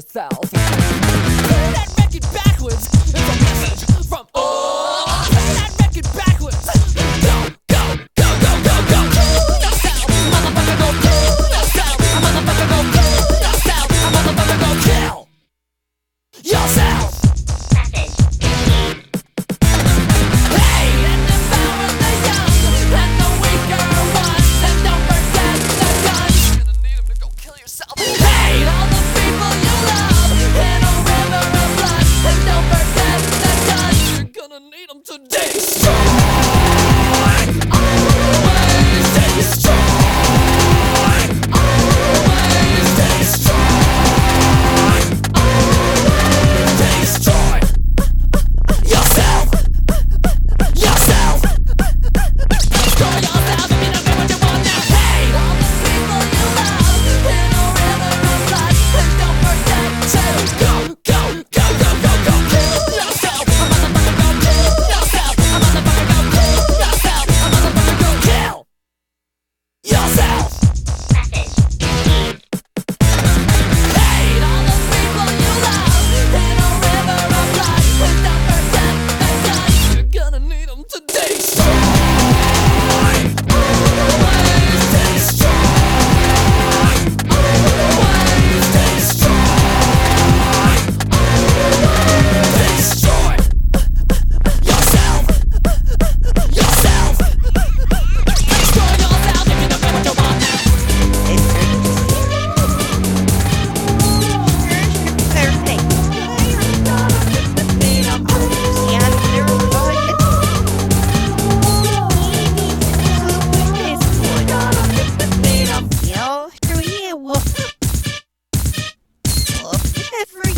yourself. Play that record backwards. It's a message from play that record backwards. Go, go, go, go, go, go. Kill yourself, motherfucker, go kill yourself. Motherfucker, go kill yourself. Motherfucker, go kill yourself. Hey, and devour the young and the weaker ones, and don't forget the guns. You're gonna need 'em to go kill yourself. Hate all the people you love in a river of blood, and don't forget the guns. You're gonna need 'em to destroy. Always destroy. Always destroy. Always destroy yourself. Yourself. Destroy yourself if you don't get what you want now. Hate all the people you love in a river of blood, and don't forget to go, go, go, go, go, go. Kill yourself. A motherfucker, go kill yourself. A motherfucker, go kill yourself. A motherfucker, go kill yourself. Hate all the people you love in a river of blood, and don't forget the guns. You're gonna need 'em to destroy. Always destroy. Always destroy. Always destroy yourself. Yourself. Destroy yourself if you don't get what you want now. Every